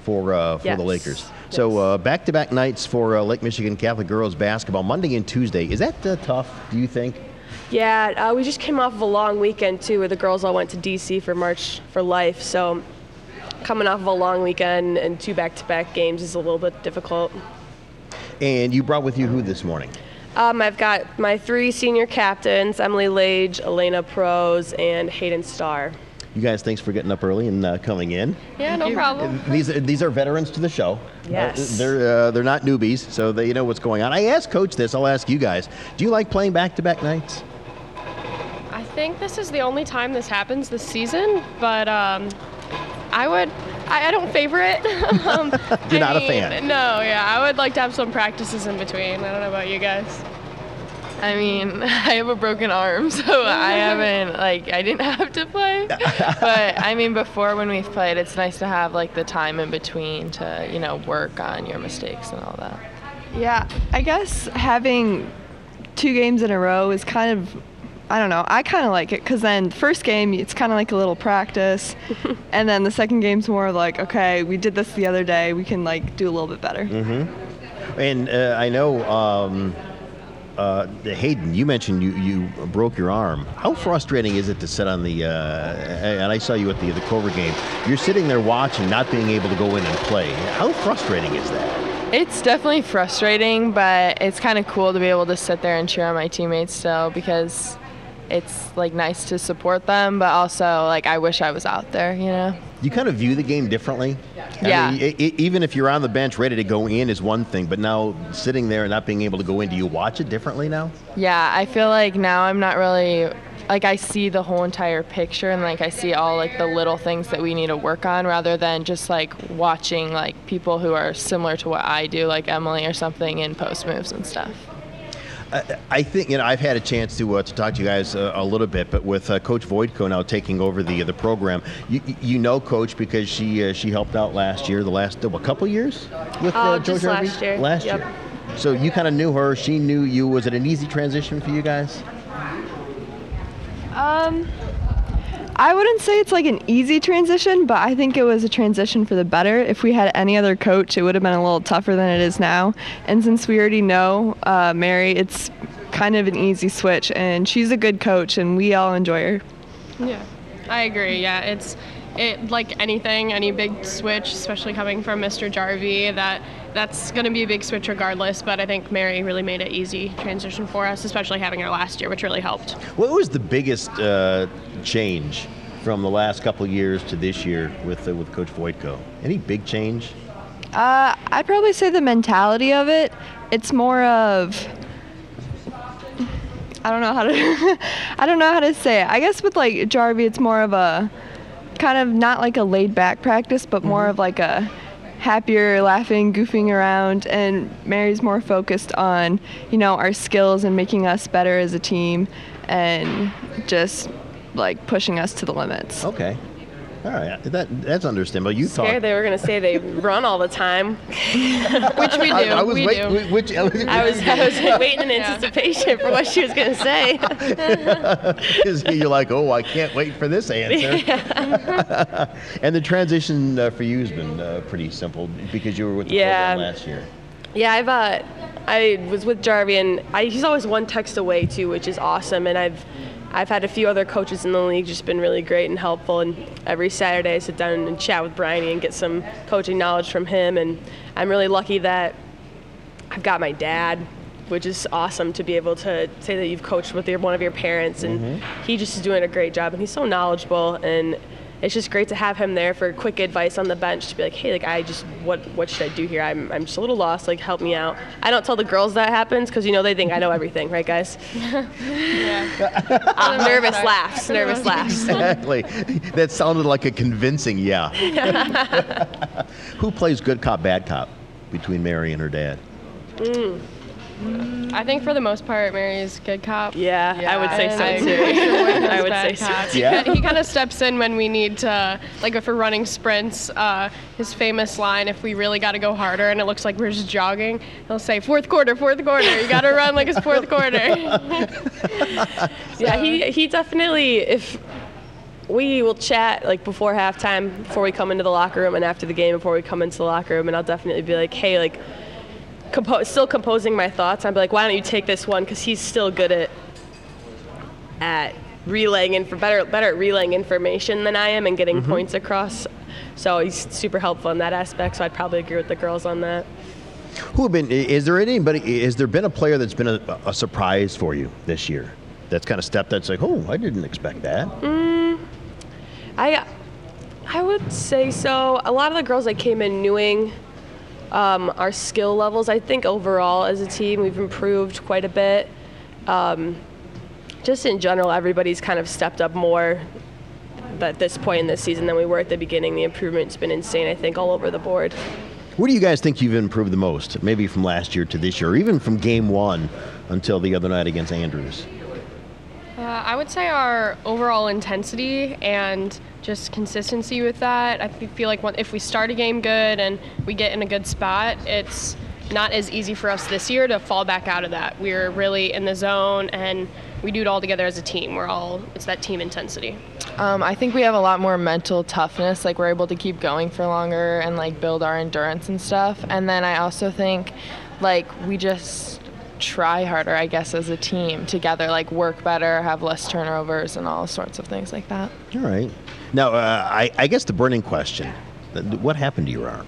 for Yes. the Lakers. So back-to-back nights for Lake Michigan Catholic girls basketball, Monday and Tuesday. Is that tough, do you think? Yeah, we just came off of a long weekend, too, where the girls all went to D.C. for March for Life. So coming off of a long weekend and 2 back-to-back games is a little bit difficult. And you brought with you who this morning? I've got my 3 senior captains, Emily Lage, Elena Prose, and Hayden Starr. You guys, thanks for getting up early and coming in. Yeah, no problem. These are veterans to the show. Yes. They're not newbies, so they know what's going on. I asked Coach this. I'll ask you guys. Do you like playing back-to-back nights? I think this is the only time this happens this season, but I don't favor it. You're not a fan? No, yeah. I would like to have some practices in between. I don't know about you guys. I mean, I have a broken arm, so I didn't have to play. But, I mean, before when we've played, it's nice to have, the time in between to, work on your mistakes and all that. Yeah, I guess having 2 games in a row is kind of, I don't know, I kind of like it because then the first game, it's kind of like a little practice. And then the second game's more of okay, we did this the other day. We can, do a little bit better. Mm-hmm. And I know, Hayden, you mentioned you broke your arm. How frustrating is it to sit on the, and I saw you at the Cover game, you're sitting there watching, not being able to go in and play. How frustrating is that? It's definitely frustrating, but it's kind of cool to be able to sit there and cheer on my teammates still because it's nice to support them, but also I wish I was out there, You kind of view the game differently. Yeah. I mean, even if you're on the bench ready to go in is one thing, but now sitting there and not being able to go in, do you watch it differently now? Yeah, I feel now I'm not really I see the whole entire picture and I see all the little things that we need to work on rather than just watching people who are similar to what I do, like Emily or something in post moves and stuff. I think I've had a chance to talk to you guys a little bit, but with Coach Voitko now taking over the program, you know Coach because she helped out last year, the last couple years with just George last year. Last Yep. year. So you kind of knew her, she knew you. Was it an easy transition for you guys? I wouldn't say it's an easy transition, but I think it was a transition for the better. If we had any other coach, it would have been a little tougher than it is now. And since we already know Mary, it's kind of an easy switch, and she's a good coach, and we all enjoy her. Yeah, I agree. Yeah, it's like anything, any big switch, especially coming from Mr. Jarvie, that's going to be a big switch regardless, but I think Mary really made an easy transition for us, especially having her last year, which really helped. What was the biggest change from the last couple of years to this year with Coach Voitko? Any big change? I'd probably say the mentality of it. It's more of, I don't know how to say it. I guess with Jarvie, it's more of a kind of not a laid back practice, but more of a happier, laughing, goofing around, and Mary's more focused on, our skills and making us better as a team and just pushing us to the limits. Okay. All right. That's understandable. You Scared talk. they were going to say they run all the time. Which we do. I was we waiting. do. I was waiting in anticipation for what she was going to say. You're like, oh, I can't wait for this answer. And the transition for you has been pretty simple because you were with the program last year. Yeah, I was with Jarvie, and he's always one text away too, which is awesome. And I've had a few other coaches in the league just been really great and helpful, and every Saturday I sit down and chat with Bryony and get some coaching knowledge from him, and I'm really lucky that I've got my dad, which is awesome to be able to say that you've coached with one of your parents, and he just is doing a great job, and he's so knowledgeable, and it's just great to have him there for quick advice on the bench to be like, hey, what should I do here? I'm just a little lost, help me out. I don't tell the girls that happens because, they think I know everything, right, guys? Yeah. Nervous laughs. Exactly. That sounded like a convincing yeah. Who plays good cop, bad cop between Mary and her dad? I think for the most part, Mary's good cop. Yeah, I would say so too. I would say so. Yeah. He kind of steps in when we need to, if we're running sprints, his famous line, if we really got to go harder and it looks like we're just jogging, he'll say, fourth quarter, you got to run like it's fourth quarter. Yeah, he definitely, if we will chat like before halftime, before we come into the locker room, and after the game before we come into the locker room. And I'll definitely be like, hey, like, still composing my thoughts. I'll be like, why don't you take this one? Because he's still good at relaying better at relaying information than I am and getting points across. So he's super helpful in that aspect. So I'd probably agree with the girls on that. Has there been a player that's been a surprise for you this year? That's kind of stepped that's like, oh, I didn't expect that. I would say so. A lot of the girls I came in knowing our skill levels. I think overall as a team we've improved quite a bit. Just in general, everybody's kind of stepped up more at this point in this season than we were at the beginning. The improvement's been insane, I think, all over the board. Where do you guys think you've improved the most? Maybe from last year to this year, or even from game one until the other night against Andrews? I would say our overall intensity and just consistency with that. I feel like if we start a game good and we get in a good spot, it's not as easy for us this year to fall back out of that. We're really in the zone and we do it all together as a team. It's that team intensity. I think we have a lot more mental toughness. Like, we're able to keep going for longer and like build our endurance and stuff. And then I also think like we just try harder, I guess, as a team together, like work better, have less turnovers and all sorts of things like that. All right. Now, I guess the burning question, what happened to your arm?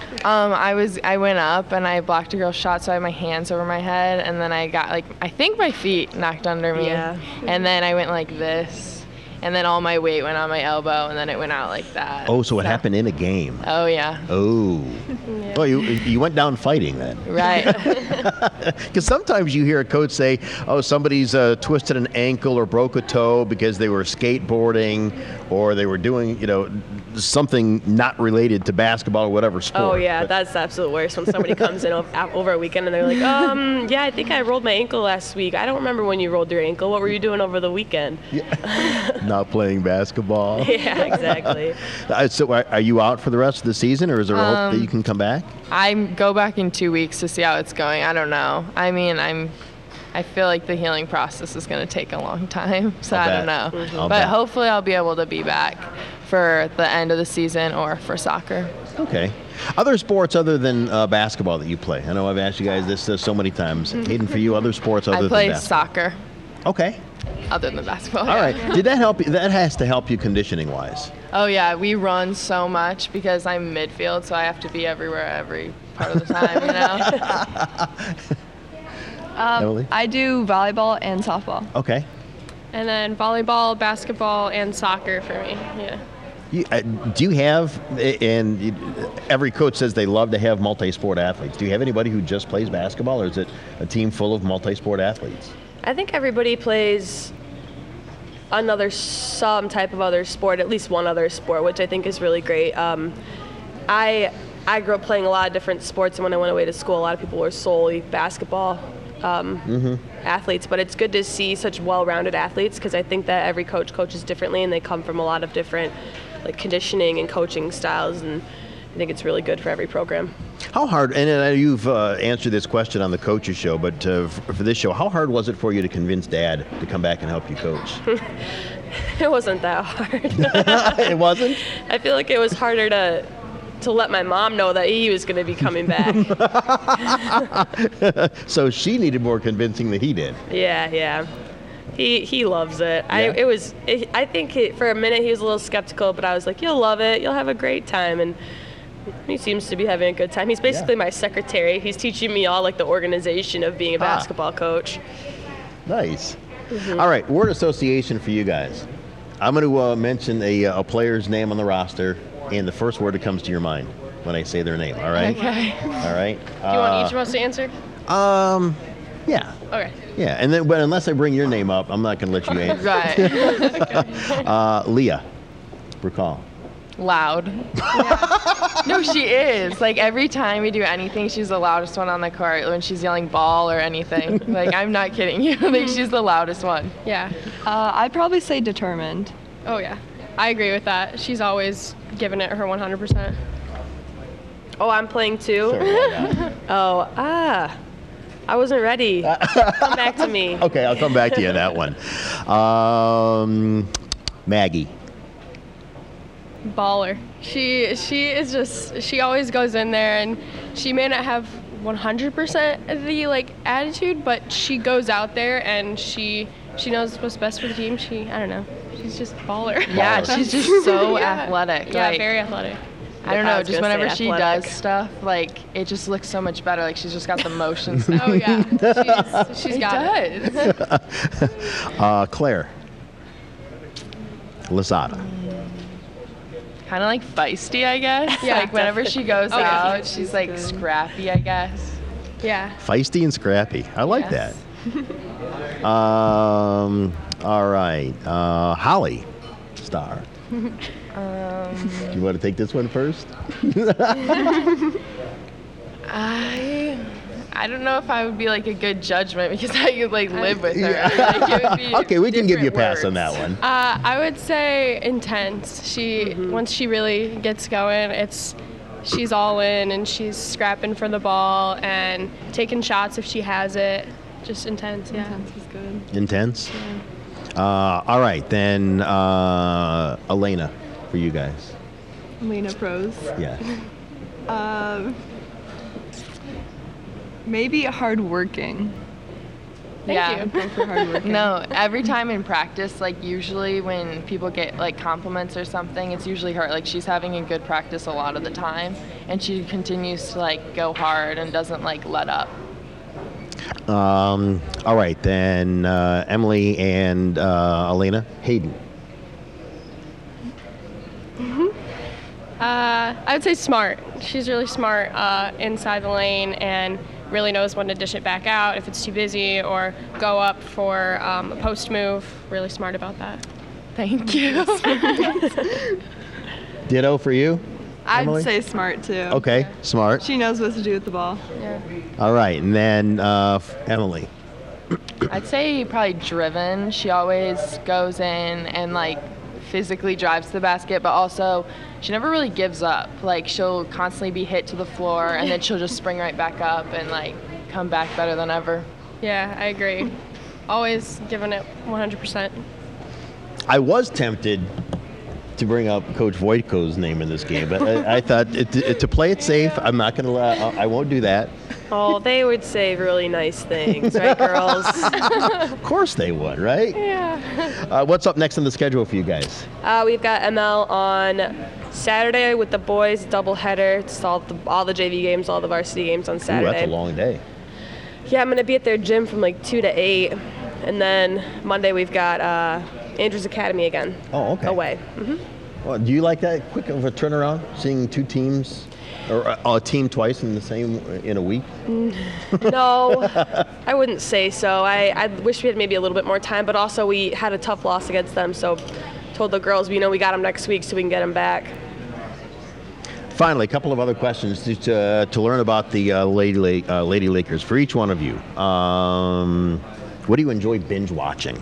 I went up and I blocked a girl's shot, so I had my hands over my head, and then I got I think my feet knocked under me. Yeah. And then I went like this, and then all my weight went on my elbow, and then it went out like that. Oh, so it happened in a game. Oh, yeah. Oh. Yeah. Well, you went down fighting then. Right. Because sometimes you hear a coach say, oh, somebody's twisted an ankle or broke a toe because they were skateboarding or they were doing, something not related to basketball or whatever sport. Oh, yeah, that's the absolute worst when somebody comes in over a weekend and they're like, yeah, I think I rolled my ankle last week. I don't remember when you rolled your ankle. What were you doing over the weekend? Yeah. Not playing basketball. Yeah, exactly. So are you out for the rest of the season, or is there a hope that you can come back? I go back in 2 weeks to see how it's going. I don't know. I mean, I feel like the healing process is going to take a long time, so I don't know. Mm-hmm. But hopefully I'll be able to be back for the end of the season or for soccer. Okay. Other sports other than basketball that you play? I know I've asked you guys this so many times. Hayden, for you, other sports other than basketball? I play soccer. Okay. Other than basketball. All right. Did that help you? That has to help you conditioning-wise. Oh, yeah. We run so much because I'm midfield, so I have to be everywhere every part of the time, Emily? I do volleyball and softball. Okay. And then volleyball, basketball, and soccer for me. Yeah. Do you have, and every coach says they love to have multi-sport athletes. Do you have anybody who just plays basketball, or is it a team full of multi-sport athletes? I think everybody plays some type of other sport, at least one other sport, which I think is really great. I grew up playing a lot of different sports, and when I went away to school, a lot of people were solely basketball athletes, but it's good to see such well-rounded athletes because I think that every coach coaches differently, and they come from a lot of different conditioning and coaching styles, and I think it's really good for every program. How hard, and I know you've answered this question on the Coaches Show, but for this show, how hard was it for you to convince Dad to come back and help you coach? It wasn't that hard. It wasn't? I feel like it was harder to let my mom know that he was going to be coming back. So she needed more convincing than he did. Yeah. He loves it. Yeah. I think for a minute he was a little skeptical, but I was like, you'll love it. You'll have a great time. And he seems to be having a good time. He's basically my secretary. He's teaching me all the organization of being a basketball coach. Nice. Mm-hmm. All right, word association for you guys. I'm going to mention a player's name on the roster, and the first word that comes to your mind when I say their name. All right? Okay. All right. Do you want each of us to answer? Yeah. Okay. Yeah, and then, but unless I bring your name up, I'm not going to let you answer. Right. Leah, recall. Loud. Yeah. No, she is. Every time we do anything, she's the loudest one on the court when she's yelling ball or anything. I'm not kidding you. She's the loudest one. Yeah. I'd probably say determined. Oh, yeah. I agree with that. She's always given it her 100%. Oh, I'm playing too? Sure, I wasn't ready. Come back to me. Okay, I'll come back to you on that one. Maggie. Baller. She is just, she always goes in there, and she may not have 100% of the like attitude, but she goes out there and she knows what's best for the team. I don't know. She's just baller. Yeah, she's just so Yeah. athletic. Yeah, like, very athletic. I don't I know, was just gonna say whenever she athletic. does stuff, like it just looks so much better. Like she's just got the motions. Oh yeah, she's It got it. does. Claire Lozada. Kind of like feisty, I guess. Yeah, like whenever she goes Oh, yeah. out, she's like scrappy, I guess. Yeah. Feisty and scrappy. I like Yes. that. All right. Holly Starr. Do you want to take this one first? I don't know if I would be like a good judgment because I could like live with her. Like, it would be Okay, we can give you a different pass on that words. one. I would say intense. Once she really gets going, she's all in and she's scrapping for the ball and taking shots if she has it. Just intense, yeah. Intense is good. Intense? All right, then Elena, for you guys. Lena Pros. Yeah. Maybe hardworking. Yeah. you. Go for hardworking. No, every time in practice, like usually when people get like compliments or something, it's usually her. Like she's having a good practice a lot of the time, and she continues to like go hard and doesn't like let up. All right, then Emily and Elena. Hayden. I would say smart. She's really smart inside the lane and really knows when to dish it back out if it's too busy or go up for a post move. Really smart about that. Thank you. Ditto for you? I'd Emily? say smart too. Okay, smart. She knows what to do with the ball. Yeah. All right, and then Emily. I'd say probably driven. She always goes in and like physically drives the basket, but also she never really gives up. Like she'll constantly be hit to the floor and then she'll just spring right back up and like come back better than ever. Yeah, I agree. Always giving it 100%. I was tempted to bring up Coach Voitko's name in this game, but I thought to play it safe, I'm not going to. I won't do that. Oh, they would say really nice things, right, girls? Of course they would, right? Yeah. What's up next on the schedule for you guys? We've got ML on Saturday with the boys doubleheader. It's all the JV games, all the varsity games on Ooh, Saturday. that's a long day. Yeah, I'm gonna be at their gym from like 2 to 8, and then Monday we've got Andrews Academy again. Oh, okay. Away. Well, do you like that quick of a turnaround, seeing two teams or a team twice in a week? No, I wouldn't say so. I wish we had maybe a little bit more time, but also we had a tough loss against them, so told the girls we got them next week so we can get them back. Finally, a couple of other questions to learn about the Lady Lakers for each one of you. What do you enjoy binge watching?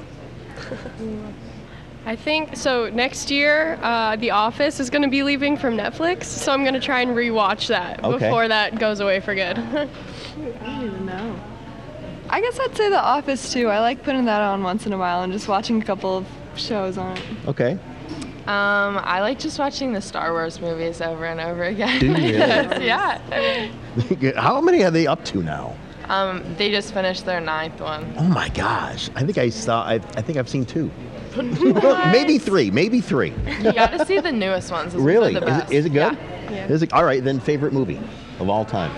I think so. Next year, The Office is going to be leaving from Netflix, so I'm going to try and rewatch that Okay. before that goes away for good. I don't even know. I guess I'd say The Office too. I like putting that on once in a while and just watching a couple of shows on it. Okay. I like just watching the Star Wars movies over and over again. Do you really? Yeah. How many are they up to now? They just finished their 9th one. Oh my gosh! I think I've seen 2. Maybe 3. Maybe 3. You gotta see the newest ones. Those Really? ones are the best. Is it good? Yeah. Is it all right? Then favorite movie of all time?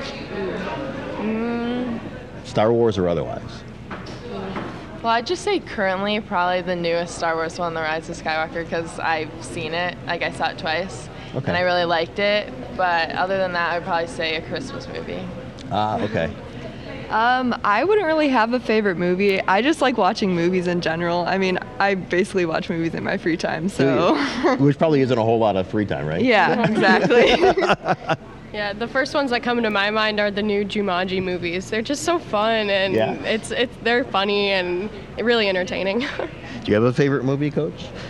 Star Wars or otherwise? Well, I'd just say currently probably the newest Star Wars one, The Rise of Skywalker, because I've seen it. Like I saw it twice, Okay. and I really liked it. But other than that, I'd probably say a Christmas movie. Okay. I wouldn't really have a favorite movie. I just like watching movies in general. I mean, I basically watch movies in my free time, so. Which probably isn't a whole lot of free time, right? Yeah, exactly. Yeah, the first ones that come to my mind are the new Jumanji movies. They're just so fun, and Yeah. they're funny and really entertaining. Do you have a favorite movie, Coach?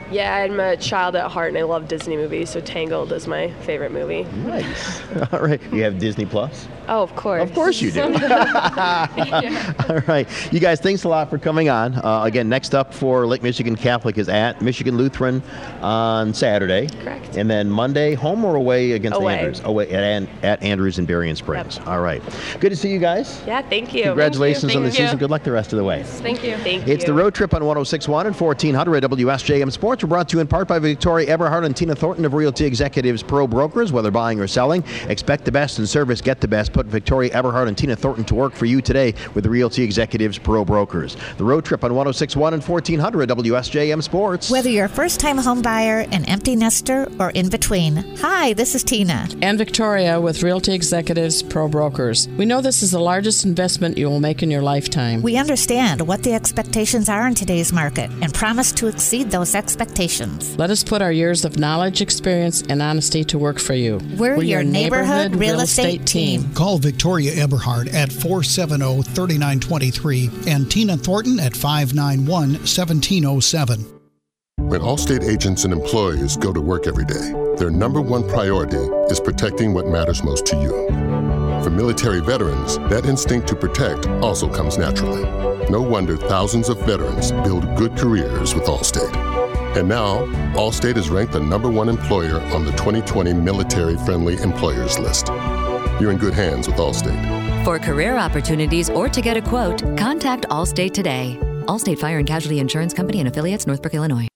Yeah, I'm a child at heart, and I love Disney movies, so Tangled is my favorite movie. Nice. All right. You have Disney Plus? Oh, of course. Of course you do. All right. You guys, thanks a lot for coming on. Again, next up for Lake Michigan Catholic is at Michigan Lutheran on Saturday. Correct. And then Monday, home or away against Away. Andrews? Away at Andrews in Berrien Springs. Yep. All right. Good to see you guys. Yeah, thank you. Congratulations on the Thank you. season. Good luck the rest of the way. Thank you. Thank you. It's the road trip on 106.1 and 1400 WSJM Sports. We're brought to you in part by Victoria Eberhard and Tina Thornton of Realty Executives Pro Brokers. Whether buying or selling, expect the best in service, get the best. Put Victoria Eberhard and Tina Thornton to work for you today with the Realty Executives Pro Brokers. The road trip on 106.1 and 1400 WSJM Sports. Whether you're a first-time home buyer, an empty nester, or in between. Hi, this is Tina. And Victoria with Realty Executives Pro Brokers. We know this is the largest investment you will make in your lifetime. We understand what the expectations are in today's market and promise to exceed those expectations. Let us put our years of knowledge, experience, and honesty to work for you. We're your neighborhood real estate team. Call Victoria Eberhard at 470-3923 and Tina Thornton at 591-1707. When Allstate agents and employees go to work every day, their number one priority is protecting what matters most to you. For military veterans, that instinct to protect also comes naturally. No wonder thousands of veterans build good careers with Allstate. And now, Allstate is ranked the number one employer on the 2020 Military Friendly Employers list. You're in good hands with Allstate. For career opportunities or to get a quote, contact Allstate today. Allstate Fire and Casualty Insurance Company and Affiliates, Northbrook, Illinois.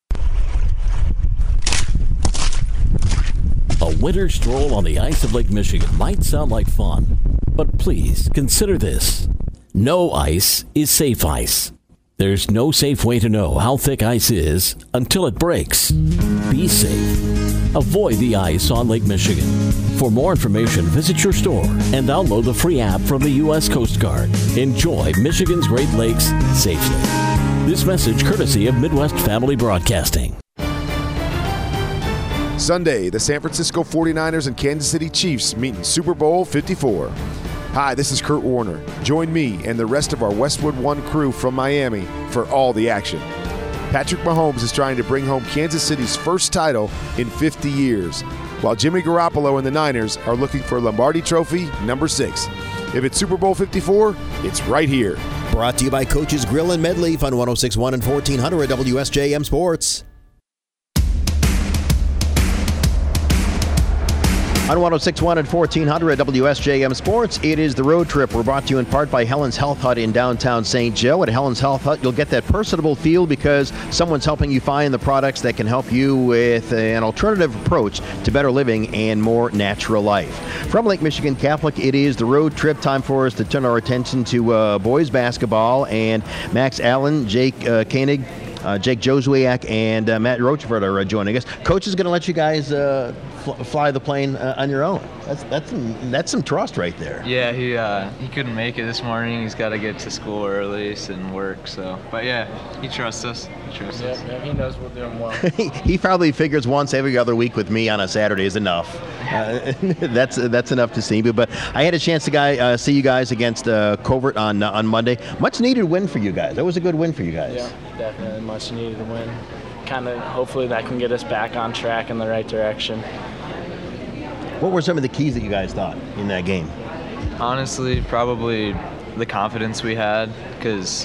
A winter stroll on the ice of Lake Michigan might sound like fun, but please consider this. No ice is safe ice. There's no safe way to know how thick ice is until it breaks. Be safe. Avoid the ice on Lake Michigan. For more information, visit your store and download the free app from the U.S. Coast Guard. Enjoy Michigan's Great Lakes safely. This message courtesy of Midwest Family Broadcasting. Sunday, the San Francisco 49ers and Kansas City Chiefs meet in Super Bowl 54. Hi, this is Kurt Warner. Join me and the rest of our Westwood One crew from Miami for all the action. Patrick Mahomes is trying to bring home Kansas City's first title in 50 years, while Jimmy Garoppolo and the Niners are looking for Lombardi Trophy number 6. If it's Super Bowl 54, it's right here. Brought to you by Coach's Grill in Medleaf on 106.1 and 1400 WSJM Sports. On 106.1 and 1400 WSJM Sports, it is the road trip. We're brought to you in part by Helen's Health Hut in downtown St. Joe. At Helen's Health Hut, you'll get that personable feel because someone's helping you find the products that can help you with an alternative approach to better living and more natural life. From Lake Michigan Catholic, it is the road trip. Time for us to turn our attention to boys basketball, and Max Allen, Jake Koenig, Jake Joswiak, and Matt Rochefort are joining us. Coach is going to let you guys fly the plane on your own. That's some trust right there. Yeah, he couldn't make it this morning. He's got to get to school early and work. So, but yeah, he trusts us. Yeah, he knows we'll do him well. He probably figures once every other week with me on a Saturday is enough. That's enough to see me. But I had a chance to see you guys against Covert on Monday. Much needed win for you guys. That was a good win for you guys. Yeah, definitely much needed win. Hopefully that can get us back on track in the right direction. What were some of the keys that you guys thought in that game? Honestly, probably the confidence we had, because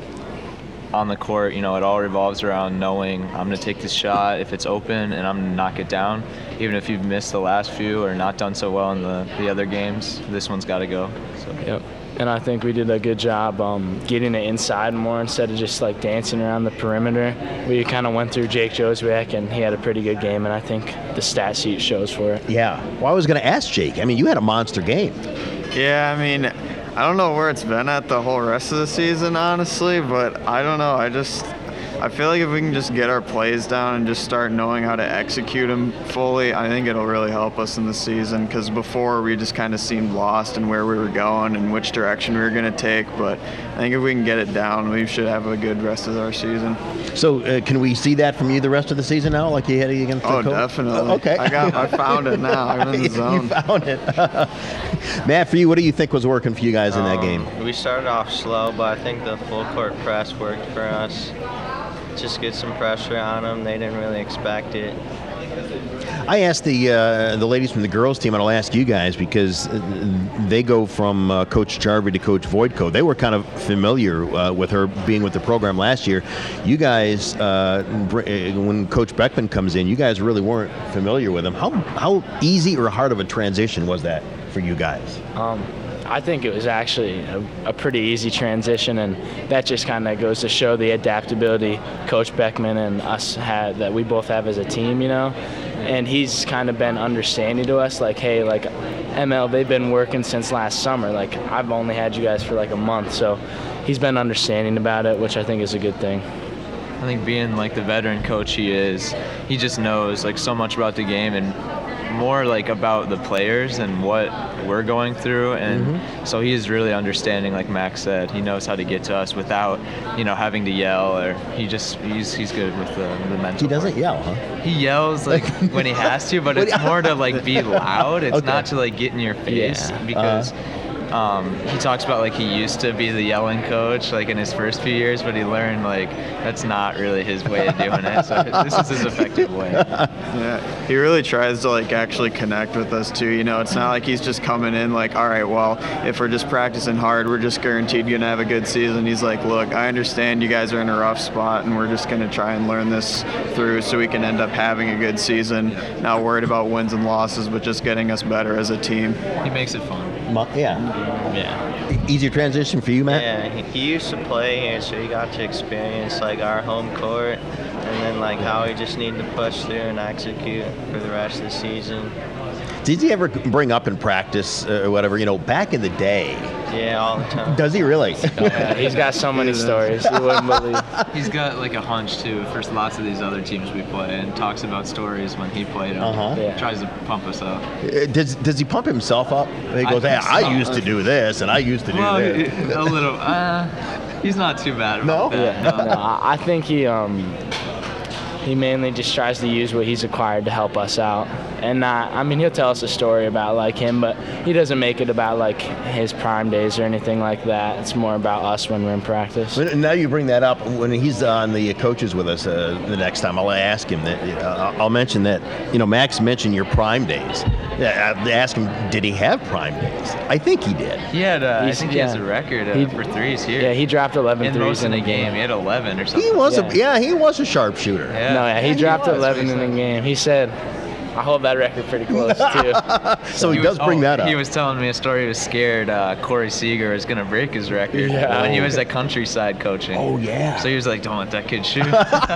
on the court, it all revolves around knowing I'm going to take this shot if it's open and I'm going to knock it down. Even if you've missed the last few or not done so well in the other games, this one's got to go. So. Yep. And I think we did a good job getting it inside more instead of just dancing around the perimeter. We kind of went through Jake Joswiak, and he had a pretty good game, and I think the stat sheet shows for it. Yeah. Well, I was going to ask Jake. You had a monster game. Yeah, I don't know where it's been at the whole rest of the season, honestly, but I don't know. I feel like if we can just get our plays down and just start knowing how to execute them fully, I think it'll really help us in the season, because before we just kind of seemed lost in where we were going and which direction we were going to take. But I think if we can get it down, we should have a good rest of our season. So can we see that from you the rest of the season now, like you had against the Colts? Definitely. Okay. I found it now. I'm in the zone. You found it. Matt, for you, what do you think was working for you guys in that game? We started off slow, but I think the full court press worked for us. just get some pressure on them. They didn't really expect it. I asked the ladies from the girls team, and I'll ask you guys because they go from Coach Jarvie to Coach Voitko. They were kind of familiar with her being with the program last year. You guys, when Coach Beckman comes in, you guys really weren't familiar with him. How easy or hard of a transition was that for you guys? I think it was actually a pretty easy transition, and that just kind of goes to show the adaptability Coach Beckman and us had, that we both have as a team, you know. And he's kind of been understanding to us, like, hey, like, ML, they've been working since last summer. Like, I've only had you guys for like a month, so he's been understanding about it, which I think is a good thing. I think being like the veteran coach he is, he just knows like so much about the game and more like about the players and what we're going through, and so he is really understanding. Like Max said, he knows how to get to us without, you know, having to yell, or he's good with the mental. He doesn't yell, huh? He yells like when he has to, but it's more to like be loud. It's Okay. not to like get in your face, Yeah. because he talks about like he used to be the yelling coach like in his first few years, but he learned like that's not really his way of doing it. So this is his effective way. Yeah, he really tries to like actually connect with us too. You know, it's not like he's just coming in like, all right, well, if we're just practicing hard, we're just guaranteed gonna have a good season. He's like, look, I understand you guys are in a rough spot, and we're just gonna try and learn this through so we can end up having a good season. Not worried about wins and losses, but just getting us better as a team. He makes it fun. Yeah. Easier transition for you, Matt? Yeah, he used to play here, so he got to experience like our home court, and then like how we just need to push through and execute for the rest of the season. Did he ever bring up in practice or whatever, you know, back in the day? Yeah, all the time. Does he really? Yeah, he's got so many stories you wouldn't believe. He's got like a hunch too for lots of these other teams we play, and talks about stories when he played them. Yeah. Tries to pump us up. Does he pump himself up? He goes, hey, I used to do this, and I used to do this. A little. He's not too bad No? about that. Yeah, no, I think he mainly just tries to use what he's acquired to help us out. And not, I mean, he'll tell us a story about like him, but he doesn't make it about like his prime days or anything like that. It's more about us when we're in practice. Now you bring that up. When he's on the coaches with us the next time, I'll ask him that. I'll mention that. You know, Max mentioned your prime days. Yeah, I asked him, did he have prime days? I think he did. He had, I think he has a record for threes here. Yeah, he dropped 11 in threes most in in the the game. He had 11 or something. He was he was a sharpshooter. Yeah. No, yeah, he dropped 11 in the game. He said, I hold that record pretty close too. So he does bring that up. He was telling me a story. He was scared Corey Seager was going to break his record Yeah. when he was at Countryside coaching. Oh, yeah. So he was like, don't let that kid shoot.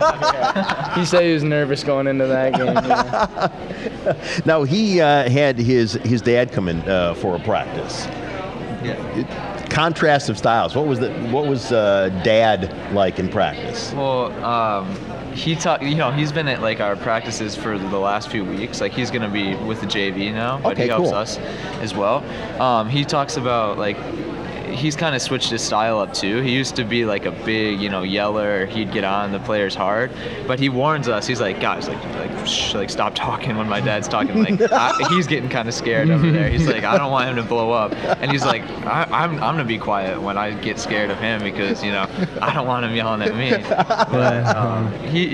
He said he was nervous going into that game. Yeah. Now he had his dad come in for a practice. Yeah. Contrast of styles. What was Dad like in practice? Well, he's been at like our practices for the last few weeks. Like he's gonna be with the JV now, but Okay, he helps cool. us as well. He talks about like he's kind of switched his style up too. He used to be like a big, yeller. He'd get on the players hard, but he warns us. He's like, guys, like stop talking when my dad's talking. Like he's getting kind of scared over there. He's like, I don't want him to blow up, and he's like, I'm gonna be quiet when I get scared of him because I don't want him yelling at me. But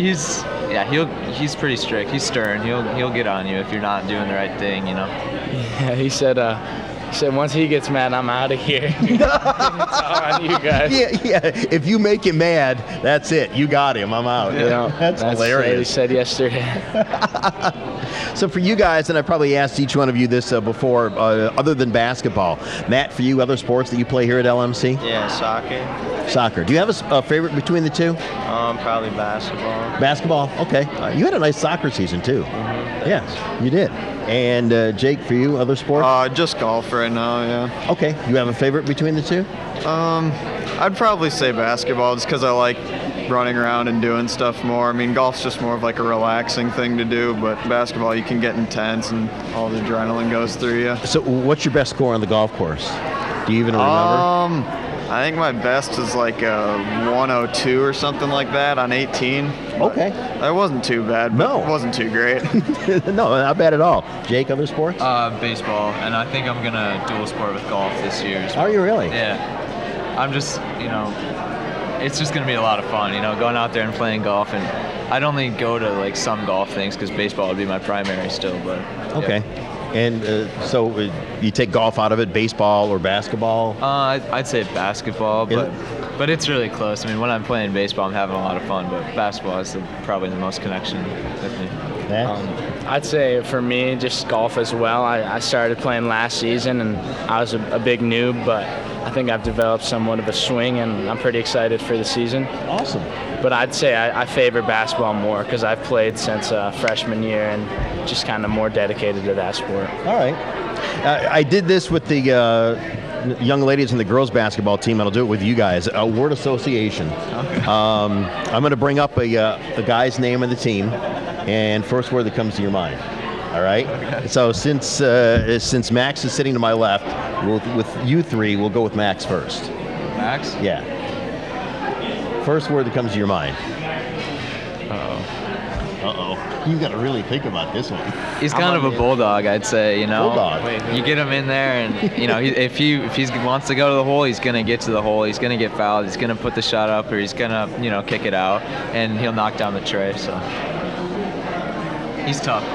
he's pretty strict. He's stern. He'll get on you if you're not doing the right thing. Yeah, he said once he gets mad, I'm out of here. It's all on you guys. Yeah. If you make him mad, that's it. You got him. I'm out. Yeah, That's hilarious. what he said yesterday. So for you guys, and I probably asked each one of you this before, other than basketball, Matt, for you, other sports that you play here at LMC? Yeah, soccer. Soccer. Do you have a favorite between the two? Probably basketball. Basketball. Okay. You had a nice soccer season too. Yes, you did. And Jake, for you, other sports? Just golf right now, yeah. Okay. You have a favorite between the two? I'd probably say basketball just because I like running around and doing stuff more. I mean, golf's just more of like a relaxing thing to do, but basketball, you can get intense and all the adrenaline goes through you. So what's your best score on the golf course? Do you even remember? I think my best is like a 102 or something like that on 18. Okay. That wasn't too bad, but it wasn't too great. No, not bad at all. Jake, other sports? Baseball, and I think I'm gonna dual sport with golf this year. Are you really? Yeah. I'm just, it's just going to be a lot of fun, going out there and playing golf. And I'd only go to like some golf things because baseball would be my primary still. But okay. And so you take golf out of it, baseball or basketball? I'd say basketball, but it's really close. I mean, when I'm playing baseball, I'm having a lot of fun, but basketball is probably the most connection with me. I'd say for me, just golf as well. I started playing last season, and I was a big noob, but I think I've developed somewhat of a swing, and I'm pretty excited for the season. Awesome. But I'd say I favor basketball more because I've played since freshman year and just kind of more dedicated to that sport. All right. I did this with the young ladies in the girls basketball team, and I'll do it with you guys. A word association. Okay. I'm going to bring up a guy's name of the team, and first word that comes to your mind. All right. Okay. So since Max is sitting to my left, with you three, we'll go with Max first. Max? Yeah. First word that comes to your mind. You've got to really think about this one. He's kind of a bulldog, I'd say. Bulldog. You get him in there, and if he wants to go to the hole, he's gonna get to the hole. He's gonna get fouled. He's gonna put the shot up, or he's gonna kick it out, and he'll knock down the tray. So he's tough.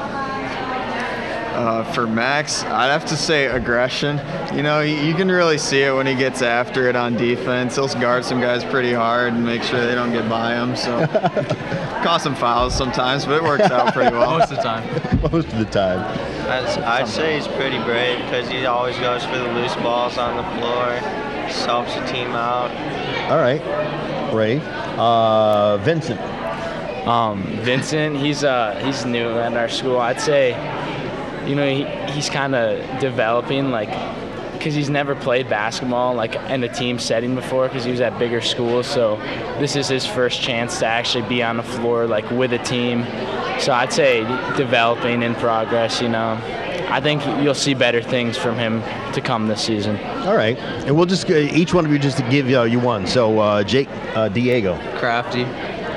For Max, I'd have to say aggression. You can really see it when he gets after it on defense. He'll guard some guys pretty hard and make sure they don't get by him. So, cause some fouls sometimes, but it works out pretty well. Most of the time. Most of the time. I'd say he's pretty brave because he always goes for the loose balls on the floor. Just helps the team out. All right. Brave. Vincent. Vincent, he's new at our school. I'd say, he's kind of developing, because he's never played basketball, in a team setting before, because he was at bigger schools. So this is his first chance to actually be on the floor, with a team. So I'd say developing in progress, I think you'll see better things from him to come this season. All right. And we'll just, each one of you just to give you one. So, Jake, Diego. Crafty.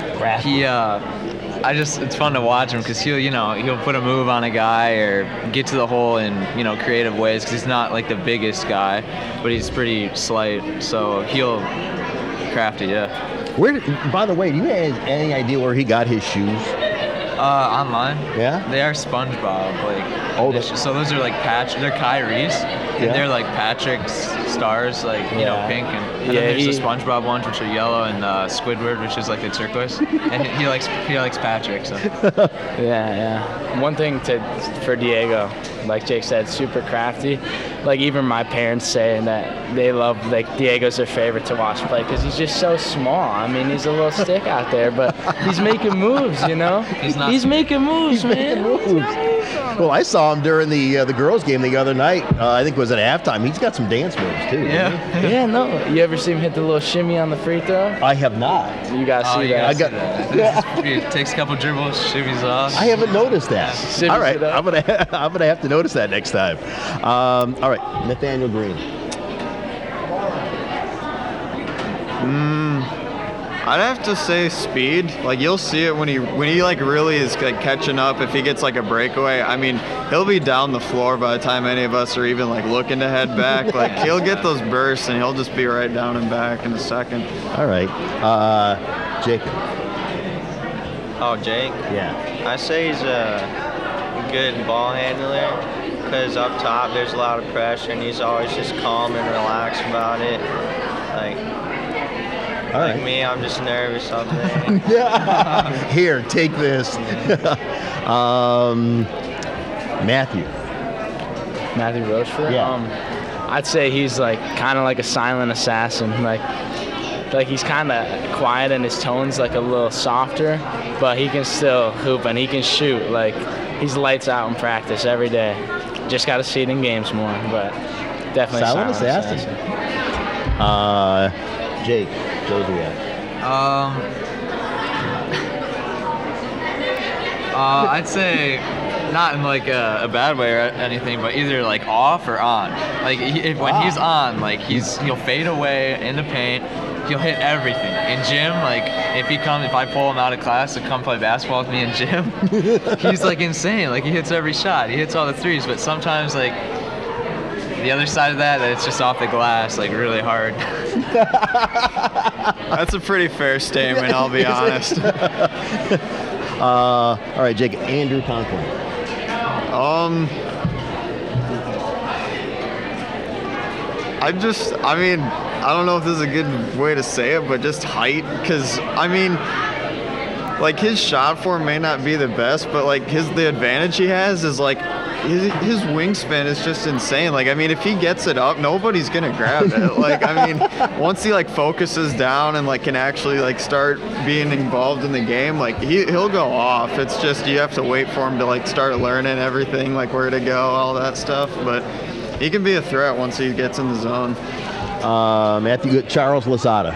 It's fun to watch him because he'll put a move on a guy or get to the hole in creative ways because he's not the biggest guy, but he's pretty slight. So crafty, yeah. By the way, do you have any idea where he got his shoes? Online. Yeah. They are SpongeBob. So those are patch. They're Kyrie's. And they're Patrick's stars, pink, and then there's the SpongeBob ones, which are yellow, and Squidward, which is the turquoise. And he likes Patrick. So. Yeah. One thing for Diego, like Jake said, super crafty. Even my parents say that they love Diego's their favorite to watch play because he's just so small. I mean, he's a little stick out there, but he's making moves. He's making moves, man. Well, I saw him during the girls' game the other night. I think it was at halftime. He's got some dance moves too. Yeah. No. You ever see him hit the little shimmy on the free throw? I have not. You gotta see that. He takes a couple dribbles, shimmies off. I haven't noticed that. All right, I'm gonna have to notice that next time. All right, Nathaniel Green. I'd have to say speed. You'll see it when he really is catching up. If he gets a breakaway, I mean, he'll be down the floor by the time any of us are even looking to head back. He'll get those bursts and he'll just be right down and back in a second. All right, Jake. Oh, Jake? Yeah. I say he's a good ball handler because up top there's a lot of pressure and he's always just calm and relaxed about it. All right. Me, I'm just nervous up there. Here, take this. Matthew Rochefort? Yeah. I'd say he's kind of like a silent assassin. He's kind of quiet and his tone's a little softer, but he can still hoop and he can shoot. He's lights out in practice every day. Just got to see it in games more, but definitely silent assassin. Jake. Josiah. I'd say not in a bad way or anything, but either off or on. When he's on, he'll fade away in the paint. He'll hit everything. In gym, if I pull him out of class to come play basketball with me in gym, he's insane. He hits every shot. He hits all the threes, but sometimes the other side of that it's just off the glass, like really hard. That's a pretty fair statement, I'll be honest. All right, Jake, Andrew Conklin. I don't know if this is a good way to say it, but just height, because, like, his shot form may not be the best, but, like, the advantage he has is, like, his wingspan is just insane. Like, if he gets it up, nobody's going to grab it. Like, once he, like, focuses down and, like, can actually, like, start being involved in the game, like, he'll go off. It's just you have to wait for him to, like, start learning everything, like, where to go, all that stuff. But he can be a threat once he gets in the zone. Matthew, Charles Lozada.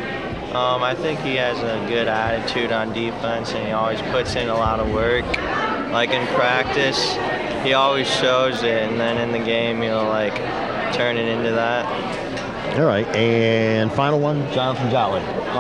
I think he has a good attitude on defense, and he always puts in a lot of work. Like in practice, he always shows it, and then in the game, he'll like turn it into that. All right, and final one, Jonathan Jolly.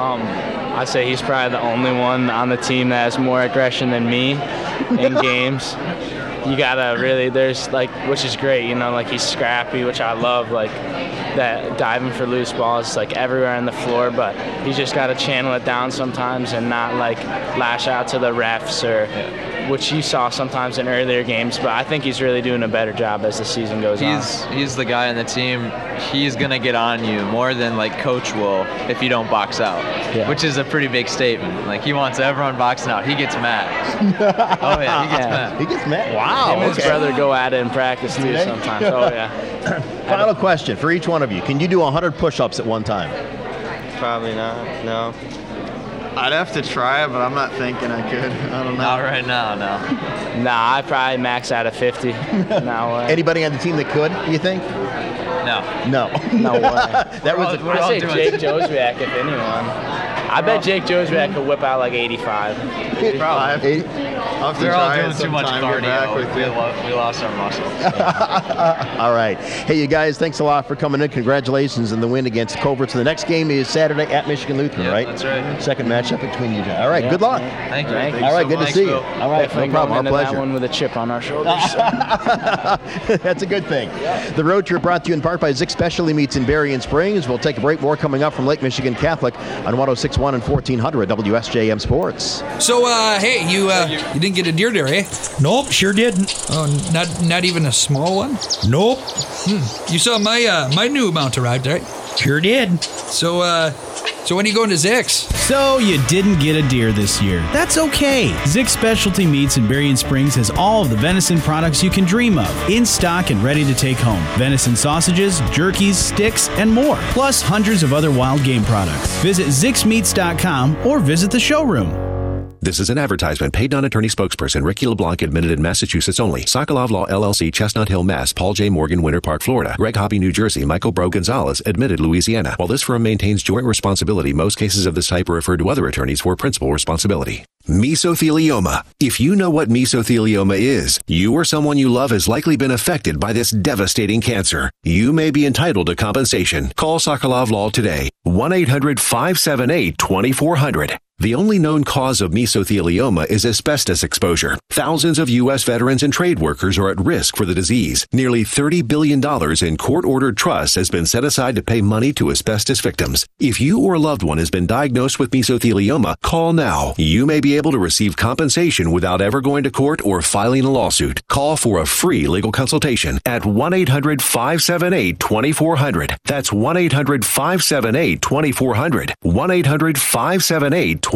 I'd say he's probably the only one on the team that has more aggression than me in games. You gotta really, which is great, like he's scrappy, which I love, like that diving for loose balls, like everywhere on the floor, but he's just gotta channel it down sometimes and not like lash out to the refs which you saw sometimes in earlier games, but I think he's really doing a better job as the season goes on. He's the guy on the team. He's going to get on you more than like coach will if you don't box out, which is a pretty big statement. Like he wants everyone boxing out. He gets mad. Oh yeah, he gets mad. He gets mad. Wow. Him and his brother go at it in practice too sometimes. Oh yeah. Final question for each one of you. Can you do 100 push-ups at one time? Probably not, no. I'd have to try it, but I'm not thinking I could. I don't know. Not right now, no. Nah, I'd probably max out at 50. No way. Anybody on the team that could, you think? No. No way. I'd say Jake Joswiak, if anyone. I bet Jake Joswiak could whip out like 85. Probably. They're all doing too much cardio. We lost our muscles. All right. Hey, you guys, thanks a lot for coming in. Congratulations on the win against Coverts. The next game is Saturday at Michigan Lutheran, right? That's right. Second matchup between you guys. All right, good luck. Thank you. All right, good to see you. All right, no problem. Our pleasure. That one with a chip on our shoulders. That's a good thing. The road trip brought to you in part by Zick Specialty Meats in Berrien Springs. We'll take a break. More coming up from Lake Michigan Catholic on 106.1 and 1400 WSJM Sports. So, hey, you didn't get a deer there, eh? Nope, sure didn't. Oh, not even a small one? Nope. You saw my new mount arrived, right? Sure did. So when are you going to Zick's? So you didn't get a deer this year. That's okay. Zick Specialty Meats in Berrien Springs has all of the venison products you can dream of, in stock and ready to take home. Venison sausages, jerkies, sticks, and more. Plus hundreds of other wild game products. Visit ZicksMeats.com or visit the showroom. This is an advertisement. Paid non-attorney spokesperson Ricky LeBlanc, admitted in Massachusetts only. Sokolov Law LLC, Chestnut Hill, Mass. Paul J. Morgan, Winter Park, Florida. Greg Hobby, New Jersey. Michael Bro Gonzalez, admitted Louisiana. While this firm maintains joint responsibility, most cases of this type are referred to other attorneys for principal responsibility. Mesothelioma. If you know what mesothelioma is, you or someone you love has likely been affected by this devastating cancer. You may be entitled to compensation. Call Sokolov Law today. 1-800-578-2400. The only known cause of mesothelioma is asbestos exposure. Thousands of U.S. veterans and trade workers are at risk for the disease. Nearly $30 billion in court-ordered trusts has been set aside to pay money to asbestos victims. If you or a loved one has been diagnosed with mesothelioma, call now. You may be able to receive compensation without ever going to court or filing a lawsuit. Call for a free legal consultation at 1-800-578-2400. That's 1-800-578-2400. 1-800-578-2400.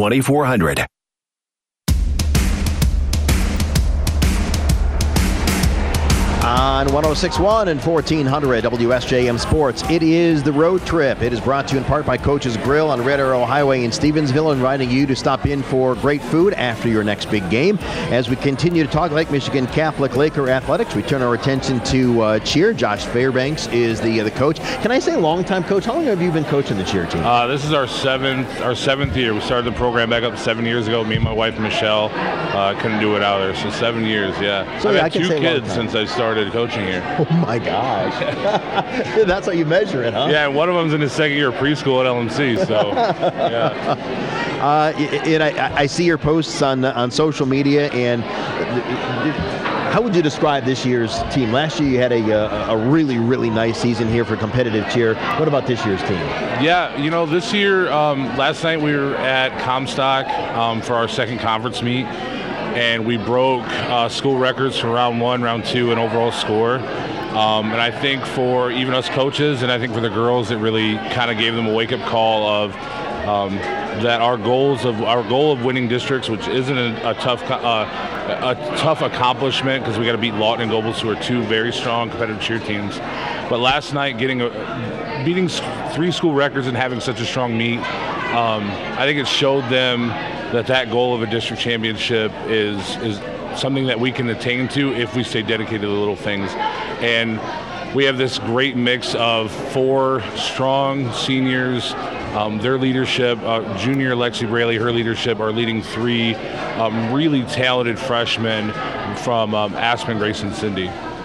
On 106.1 and 1400 WSJM Sports, it is the road trip. It is brought to you in part by Coach's Grill on Red Arrow Highway in Stevensville, inviting you to stop in for great food after your next big game. As we continue to talk Lake Michigan Catholic Laker athletics, we turn our attention to cheer. Josh Fairbanks is the coach. Can I say longtime coach? How long have you been coaching the cheer team? This is our seventh year. We started the program back up 7 years ago. Me and my wife Michelle couldn't do it out there, so 7 years. Yeah, so I've yeah, had two kids since I started coaching here. Oh my gosh. That's how you measure it, huh? Yeah, and one of them's in his second year of preschool at LMC, so yeah. I see your posts on social media, and How would you describe this year's team? Last year you had a really, really nice season here for competitive cheer. What about this year's team? Yeah, this year, last night we were at Comstock for our second conference meet, and we broke school records for round 1, round 2, and overall score. And I think for even us coaches, and I think for the girls, it really kind of gave them a wake-up call of that our goal of winning districts, which isn't a tough accomplishment because we got to beat Lawton and Gobles, who are 2 very strong competitive cheer teams. But last night, beating 3 school records and having such a strong meet, I think it showed them that goal of a district championship is something that we can attain to if we stay dedicated to the little things. And we have this great mix of 4 strong seniors, their leadership, junior Lexi Braley, her leadership, are leading 3 really talented freshmen from Aspen, Grace, and Cindy.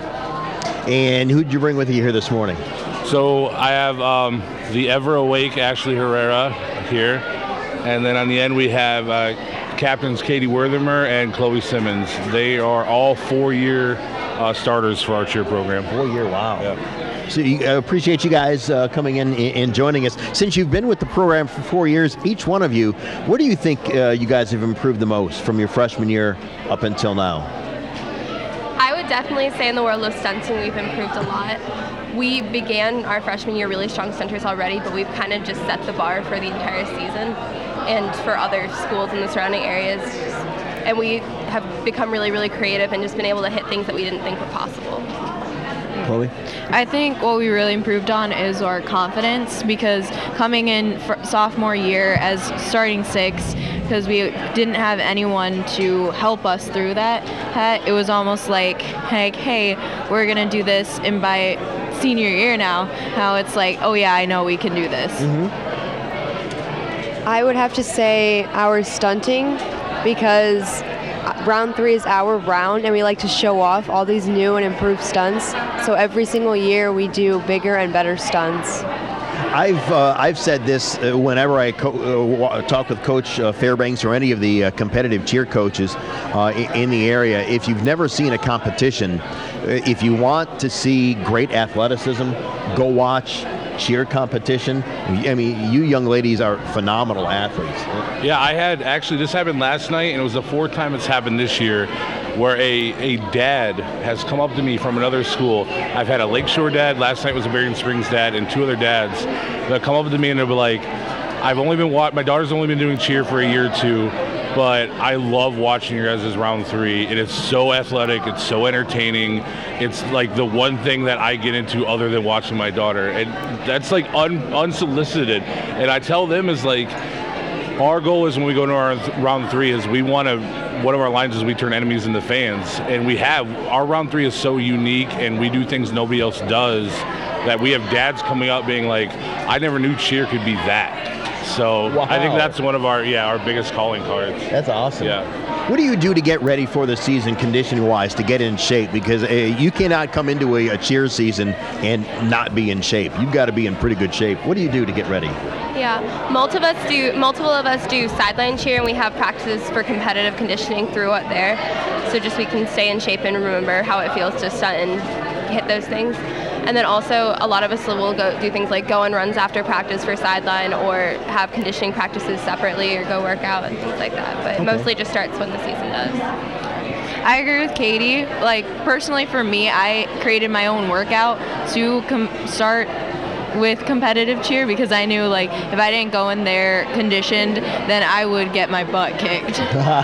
And who did you bring with you here this morning? So I have the ever awake Ashley Herrera here, and then on the end we have captains Katie Werthermer and Chloe Simmons. They are all 4-year starters for our cheer program. 4-year, wow. Yeah. So I appreciate you guys coming in and joining us. Since you've been with the program for 4 years, each one of you, what do you think you guys have improved the most from your freshman year up until now? I would definitely say in the world of stunting, we've improved a lot. We began our freshman year really strong stunters already, but we've kind of just set the bar for the entire season and for other schools in the surrounding areas. And we have become really, really creative and just been able to hit things that we didn't think were possible. Chloe? I think what we really improved on is our confidence, because coming in sophomore year as starting 6, because we didn't have anyone to help us through that, it was almost like, hey, we're going to do this, and by senior year now it's like, oh yeah, I know we can do this. I would have to say our stunting, because round 3 is our round and we like to show off all these new and improved stunts. So every single year we do bigger and better stunts. I've said this whenever I talk with Coach Fairbanks or any of the competitive cheer coaches in the area. If you've never seen a competition, if you want to see great athleticism, go watch cheer competition. I mean, you young ladies are phenomenal athletes. Yeah, this happened last night, and it was the 4th time it's happened this year, where a dad has come up to me from another school. I've had a Lakeshore dad, last night was a Berrien Springs dad, and 2 other dads that come up to me and they'll be like, my daughter's only been doing cheer for a year or 2, but I love watching your guys' round 3. It is so athletic, it's so entertaining. It's like the one thing that I get into other than watching my daughter, and that's like unsolicited. And I tell them is like, our goal is when we go to our round 3 is one of our lines is we turn enemies into fans, and our round 3 is so unique, and we do things nobody else does, that we have dads coming up being like, I never knew cheer could be that. So wow. I think that's one of our biggest calling cards. That's awesome. Yeah. What do you do to get ready for the season conditioning-wise to get in shape? Because you cannot come into a cheer season and not be in shape. You've got to be in pretty good shape. What do you do to get ready? Yeah, multiple of us do sideline cheer, and we have practices for competitive conditioning throughout there. So just we can stay in shape and remember how it feels to stunt and hit those things. And then also a lot of us will go do things like go on runs after practice for sideline, or have conditioning practices separately, or go work out and things like that. But mostly just starts when the season does. I agree with Katie. Like, personally for me, I created my own workout to start with competitive cheer, because I knew, like, if I didn't go in there conditioned, then I would get my butt kicked.